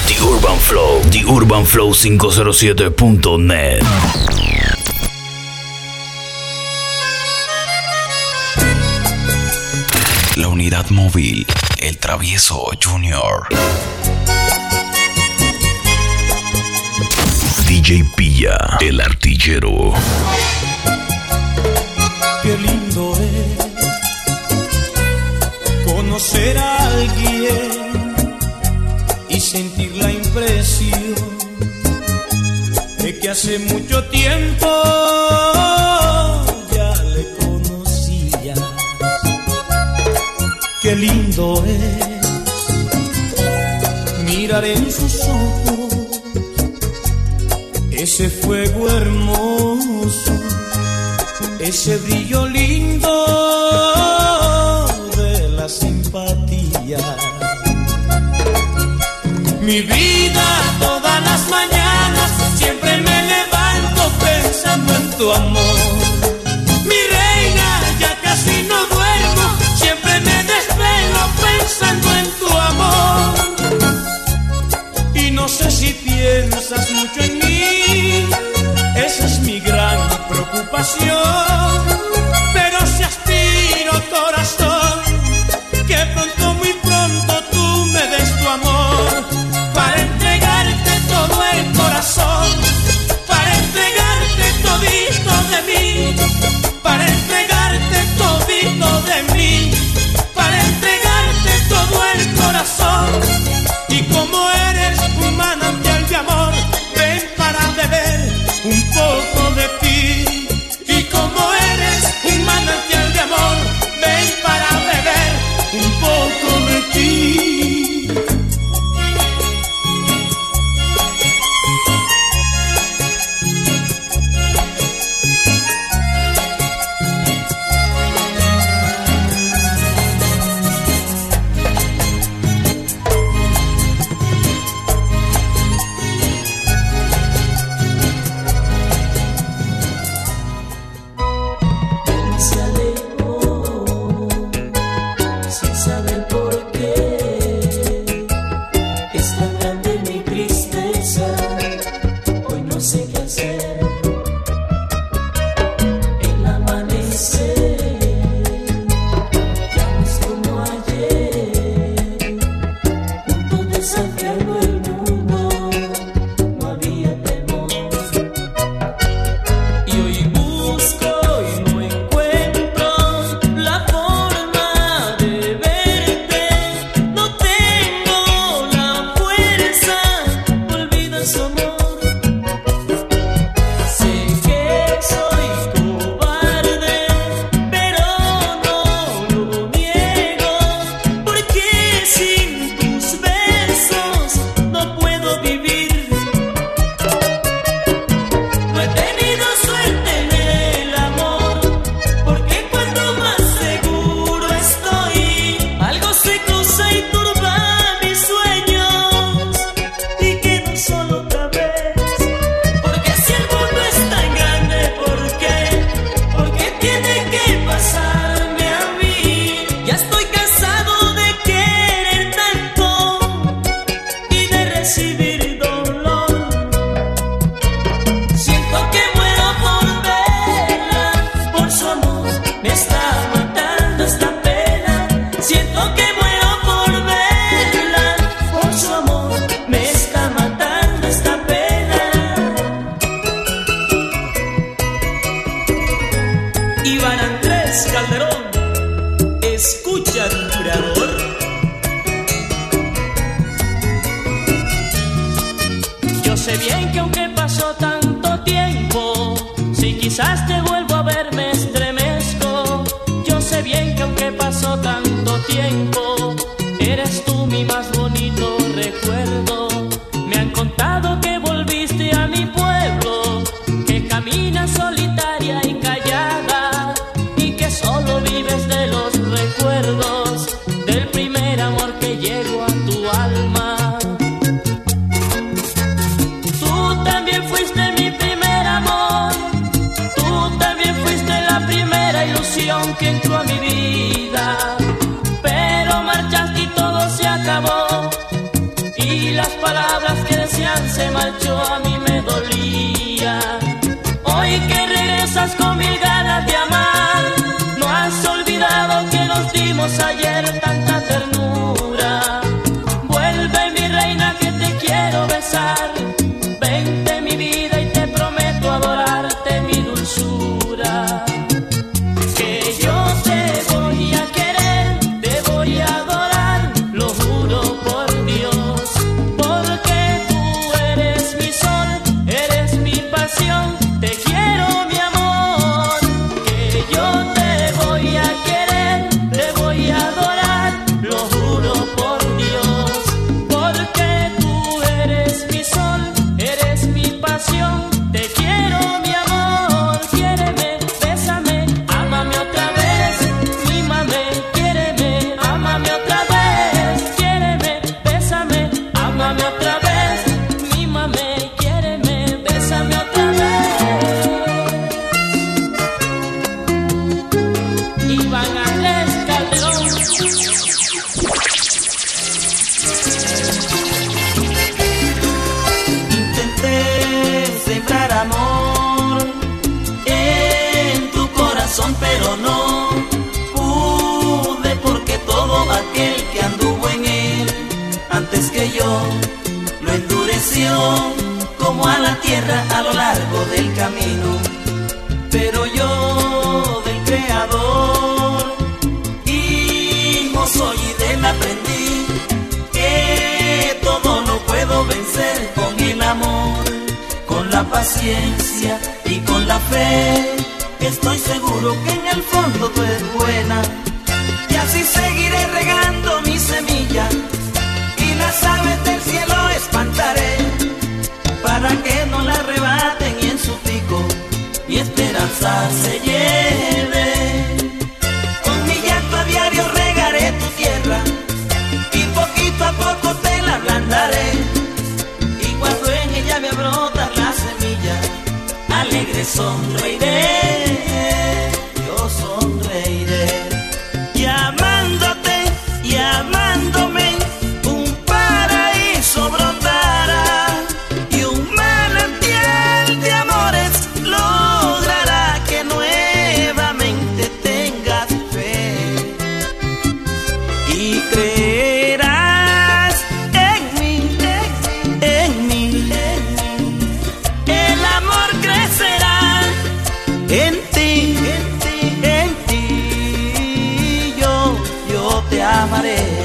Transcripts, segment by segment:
The Urban Flow, TheUrbanFlow507.net. La unidad móvil, el Travieso Junior. DJ Pilla, el artillero. Qué lindo es conocer a alguien y sentir la impresión de que hace mucho tiempo ya le conocía. Qué lindo es mirar en sus ojos ese fuego hermoso, ese brillo lindo de la simpatía. Mi vida todas las mañanas siempre me levanto pensando en tu amor. Mi reina, ya casi no duermo, siempre me desvelo pensando en tu amor. Y no sé si piensas mucho en mí, esa es mi gran preocupación. Pero si aspiro, corazón, que pronto, muy pronto tú me des tu amor, para entregarte todo el corazón, para entregarte todito de mí, para entregarte todito de mí, para entregarte todo el corazón. Y como eres un manantial de amor, ven para beber un poco de ti. Y como eres un manantial de amor, ven para beber un poco de ti. Quizás te vuelvo a ver, me estremezco. Yo sé bien que aunque pasó tanto tiempo, eres tú mi más bonito recuerdo. Me han contado que volviste a mi pueblo, que caminas solitaria y callada, y que solo vives de los recuerdos del primer amor que llegó a tu alma. Tú también fuiste mi primer amor, tú también fuiste la primera ilusión que entró a mi vida, pero marchaste y todo se acabó, y y las palabras que decían se marchó, a mí me dolía. Hoy que regresas con mil ganas de amar, no has olvidado que nos dimos ayer tanta ternura. Vuelve mi reina que te quiero besar, vente mi vida y te prometo adorarte mi dulzura. Que yo te voy a querer, te voy a adorar, lo juro por Dios, porque tú eres mi sol, eres mi pasión, te quiero mi amor. Que yo te voy a querer, te voy a adorar, lo juro por Dios, porque tú eres mi sol, eres mi pasión, te quiero mi amor. Quiéreme, bésame, ámame otra vez, mímame, quiéreme, ámame otra vez. Quiéreme, bésame, ámame otra vez, mímame, quiéreme, bésame otra vez. Iván Andrés Calderón. Intenté sembrar amor en tu corazón, pero no pude, porque todo aquel que anduvo en él antes que yo lo endureció como a la tierra a lo largo del camino. Pero yo del Creador hijo soy y de él aprendí que todo lo puedo vencer con el amor, con la paciencia y con la fe. Estoy seguro que en el fondo tú eres buena, y así seguiré regando mi semilla y las aves del cielo espantaré, para que no la arrebaten y en su pico mi esperanza se lleve. Con mi llanto a diario regaré tu tierra y poquito a poco te la ablandaré, y cuando en ella me brota la semilla, alegre sonreiré, yo sonreiré. Y amándote y amándome, un paraíso brotará, y un manantial de amores logrará que nuevamente tengas fe y creerás en mí, en mí. El amor crecerá en ti, en ti, yo te amaré.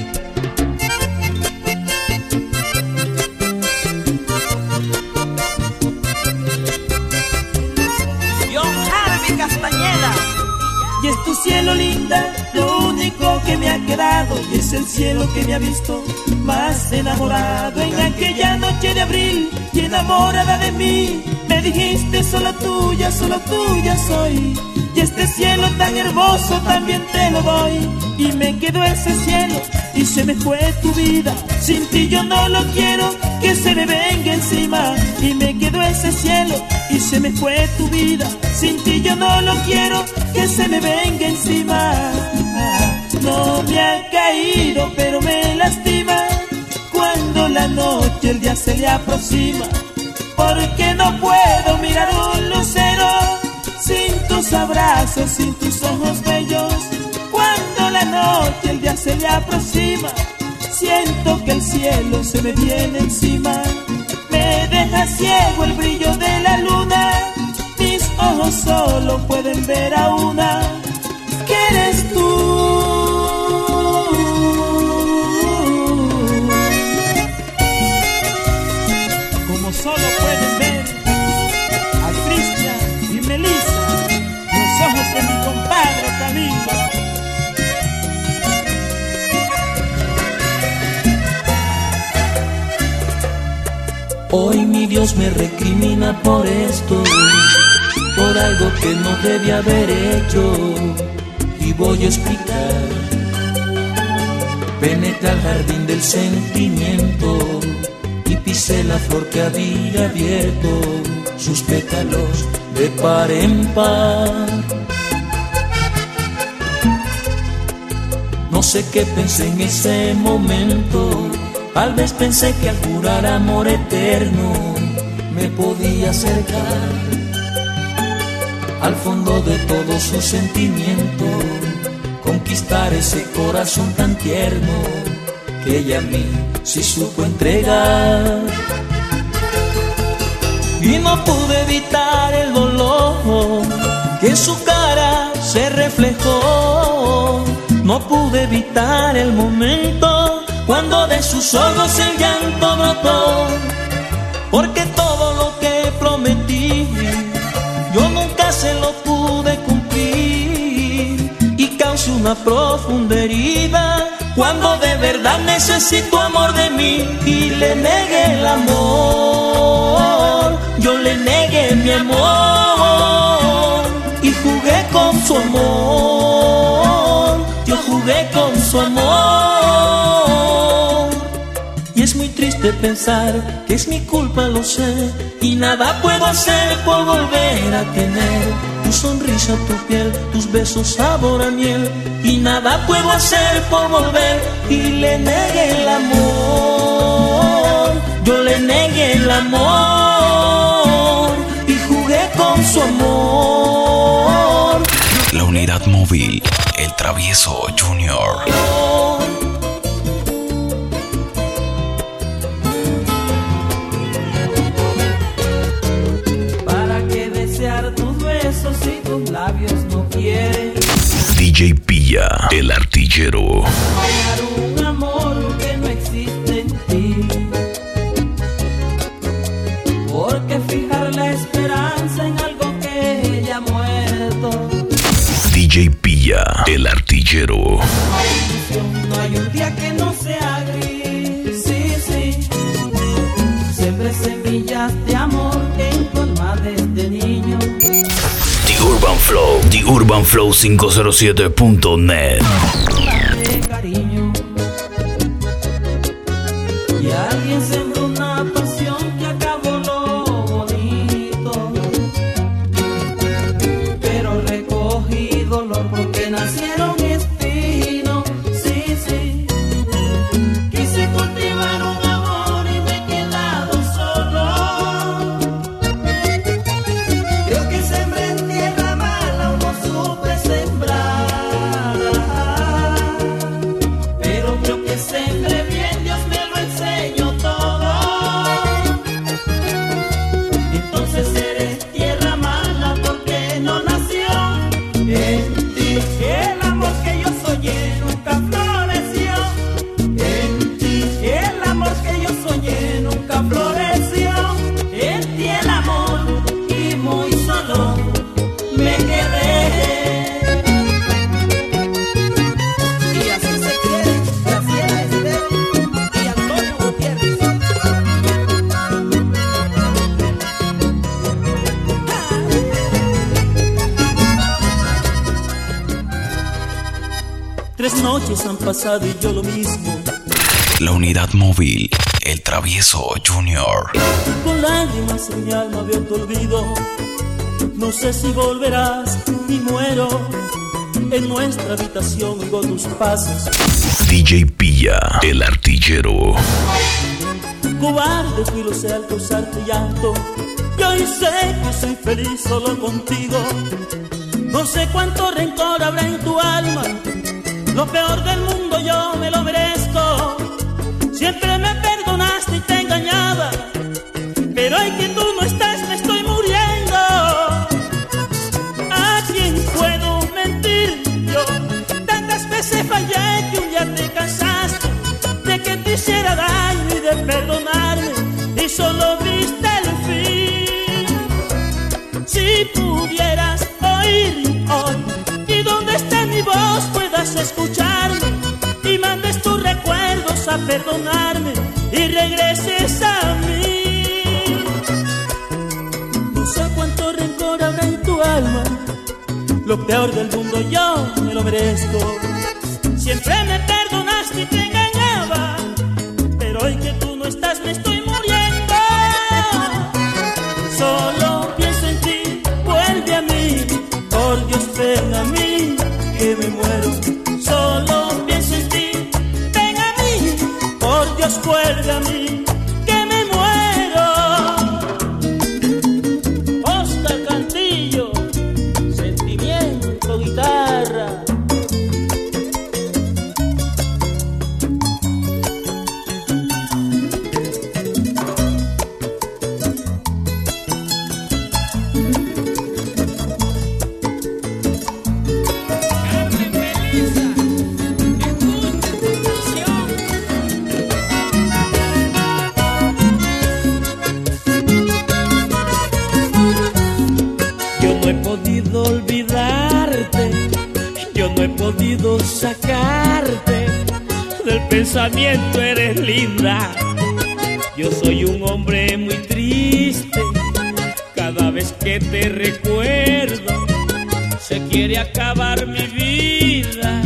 John Harvey Castañeda. Y es tu cielo linda, lo único que me ha quedado, y es el cielo que me ha visto más enamorado. En aquella noche de abril y enamorada de mí, me dijiste solo tuya soy. Y este cielo tan hermoso también te lo doy. Y me quedó ese cielo y se me fue tu vida, sin ti yo no lo quiero que se me venga encima. Y me quedó ese cielo y se me fue tu vida, sin ti yo no lo quiero que se me venga encima. No me ha caído pero me lastima cuando la noche el día se le aproxima, porque no puedo mirar un lucero sin tus abrazos, sin tus ojos bellos. Cuando la noche el día se le aproxima, siento que el cielo se me viene encima. Me deja ciego el brillo de la luna, mis ojos solo pueden ver a una, que eres tú. Como solo pueden ver a Cristian y Melissa, los ojos de mi compadre Camilo. Hoy mi Dios me recrimina por esto, por algo que no debí haber hecho, y voy a explicar. Penetré al jardín del sentimiento y pisé la flor que había abierto sus pétalos de par en par. No sé qué pensé en ese momento Tal vez pensé que al jurar amor eterno me podía acercar al fondo de todos sus sentimientos, conquistar ese corazón tan tierno que ella a mí sí supo entregar. Y no pude evitar el dolor que en su cara se reflejó. No pude evitar el momento cuando de sus ojos el llanto brotó. Porque todo lo que prometí yo nunca se lo pude cumplir, y causó una profunda herida cuando de verdad necesito amor de mí. Y le negué el amor, yo le negué mi amor, y jugué con su amor, yo jugué con su amor. Y es muy triste pensar que es mi culpa, lo sé, y nada puedo hacer por volver a tener tu sonrisa, tu piel, tus besos sabor a miel. Y nada puedo hacer por volver, y le negué el amor, yo le negué el amor, y jugué con su amor. La unidad móvil, El Travieso Junior. Si tus labios no quieren, DJ Pilla, el artillero. hallar un amor que no existe en ti. Porque fijar la esperanza en algo que ya ha muerto. DJ Pilla, el artillero. No hay ilusión, no hay un día que no sea gris. Sí, sí. Siempre semillas de amor en tu alma desde niño. The Urban Flow 507.net. De cariño, y alguien sembró una pasión que acabó lo bonito, pero recogí dolor porque nacieron espinos. Sí, sí, quise cultivar un amor y me he quedado solo. Creo que sembré en tierra mala, no supe sembrar, pero creo que sembré bien, Dios me lo enseñó todo. Entonces eres tierra mala porque no nació en ti el amor que yo soñé, nunca floreció. En ti el amor que yo soñé, nunca floreció. En ti el amor, y muy solo me quedé. Y así se quiere Graciela Esther y Antonio Gutiérrez. Tres noches han pasado y yo lo mismo, La unidad móvil, El Travieso Junior. con lágrimas en mi alma veo tu olvido. No sé si volverás y muero. En nuestra habitación oigo tus pasos. DJ Pilla, el artillero. Cobarde fui, lo sé, al causarte llanto. Y hoy sé que soy feliz solo contigo. No sé cuánto rencor habrá en tu alma. Lo peor del mundo yo me lo merezco. Siempre me perdonaste y te engañaba, pero hoy que tú no estás me estoy muriendo. ¿A quién puedo mentir yo? Tantas veces fallé que un día te cansaste de que te hiciera daño y de perdonarme, y solo viste el fin. Si pudieras oír hoy, y donde esté mi voz puedas escucharme, y mandes tus recuerdos a perdonarme y regreses a mí. No sé cuánto rencor habrá en tu alma. Lo peor del mundo yo me lo merezco. Siempre me perdonaste y te engañaba, pero hoy que tú no estás me estoy muriendo. Solo pienso en ti, vuelve a mí. Por Dios ven a mí, que me muero. Solo pienso en ti, ven a mí. Por Dios vuelve a mí, que me muero. Oscar Cantillo, Sentimiento, guitarra. Olvidarte, yo no he podido sacarte del pensamiento, eres linda. Yo soy un hombre muy triste, cada vez que te recuerdo se quiere acabar mi vida.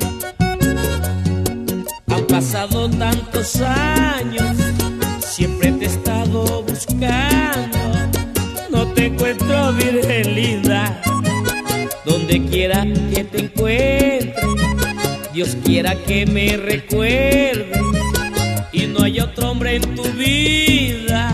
Han pasado tantos años, siempre te he estado buscando, no te encuentro, virgen linda. Donde quiera que te encuentre, Dios quiera que me recuerde y no hay otro hombre en tu vida.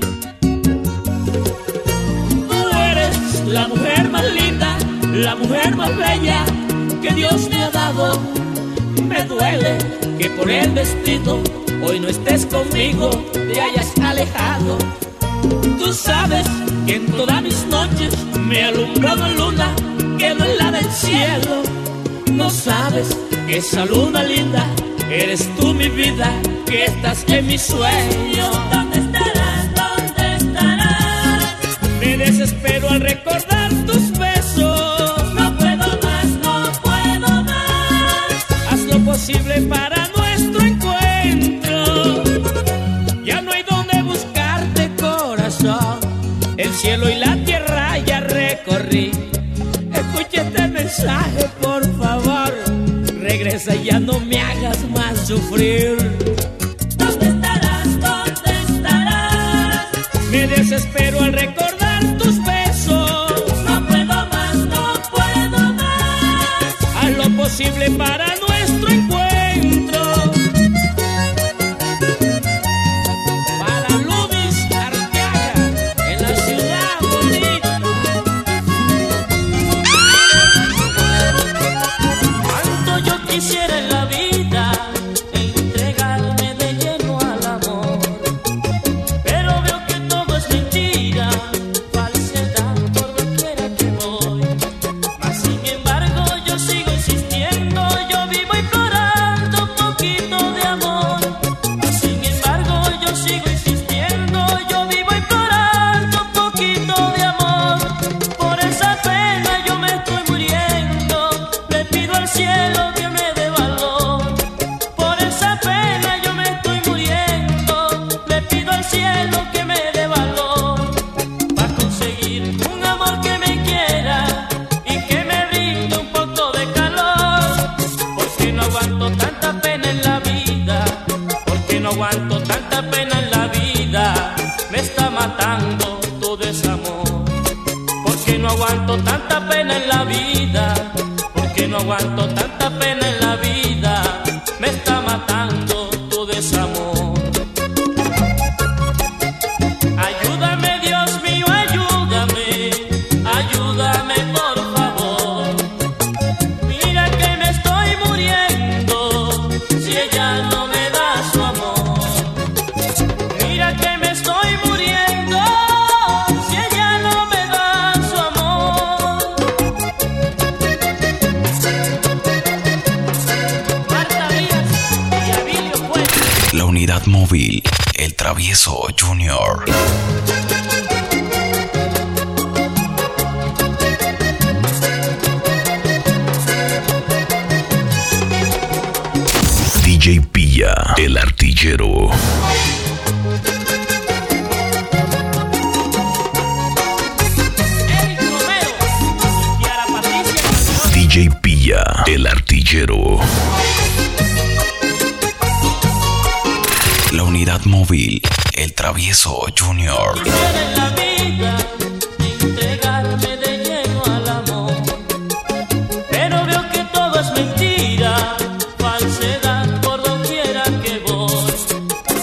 Tú eres la mujer más linda, la mujer más bella que Dios me ha dado. Me duele que por el destino hoy no estés conmigo, te hayas alejado. Tú sabes que en todas mis noches me ha alumbrado luna, que no es la del cielo. No sabes que esa luna linda eres tú, mi vida, que estás en mi sueño. ¿Dónde estarás? ¿Dónde estarás? Me desespero al recordar tus besos. No puedo más, no puedo más. Haz lo posible para nuestro encuentro. Ya no hay donde buscarte, corazón. El cielo y la tierra ya recorrí. Escucha este mensaje, por favor. Regresa y ya no me hagas más sufrir. ¿Dónde estarás? ¿Dónde estarás? Me desespero al recordar tus besos. No puedo más, no puedo más. Haz lo posible para nuestro encuentro. Para Luis Arteaga, en la ciudad bonita. Cuánto yo quisiera en la vida entregarme de lleno al amor, pero veo que todo es mentira, falsedad por doquiera que voy. Mas sin embargo yo sigo insistiendo, yo vivo implorando un poquito de amor. Mas sin embargo yo sigo insistiendo, yo vivo implorando un poquito de amor. Por esa pena yo me estoy muriendo, le pido al cielo que me dé valor. Por esa pena yo me estoy muriendo, le pido al cielo que me dé valor. Para conseguir un amor que me quiera y que me brinde un poco de calor. Porque no aguanto tanta pena en la vida, porque no aguanto tanta pena en la vida. Me está matando todo ese amor. Porque no aguanto tanta pena en la vida, porque no aguanto tanta pena en la vida. Me está matando todo ese amor. Ayúdame, Dios mío, ayúdame, ayúdame por favor. Mira que me estoy muriendo si ella no me da su amor. Mira que me estoy muriendo si ella no me da su amor. Marta Díaz y Abilio Fuentes. La unidad móvil, El Travieso Junior. DJ Pilla, el artillero. Eric Romero y Kiara Patricia. DJ Pilla, el artillero. La unidad móvil, El Travieso Junior. Quisiera en la vida entregarme de lleno al amor, pero veo que todo es mentira, falsedad por doquiera que voy.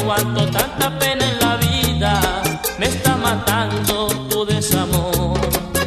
aguanto tanta pena en la vida, me está matando tu desamor.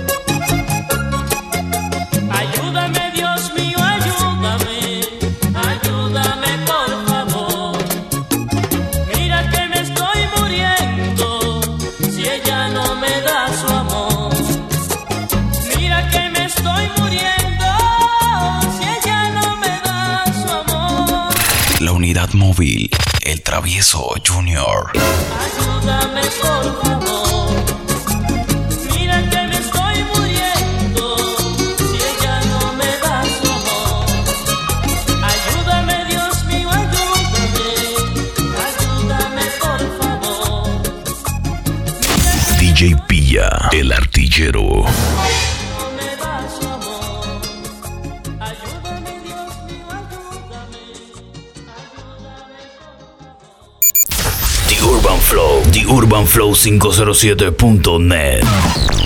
Ayúdame, Dios mío, ayúdame, ayúdame por favor. Mira que me estoy muriendo si ella no me da su amor. Mira que me estoy muriendo si ella no me da su amor. La unidad móvil, el Travieso Junior. Ayúdame por favor. Mira que me estoy muriendo si ella no me da su amor. Ayúdame, Dios mío, ayúdame, ayúdame por favor. DJ Pilla, el artillero. No me da su amor. Ayúdame, Dios mío, ayúdame, ayúdame por favor. The Urban Flow 507.net.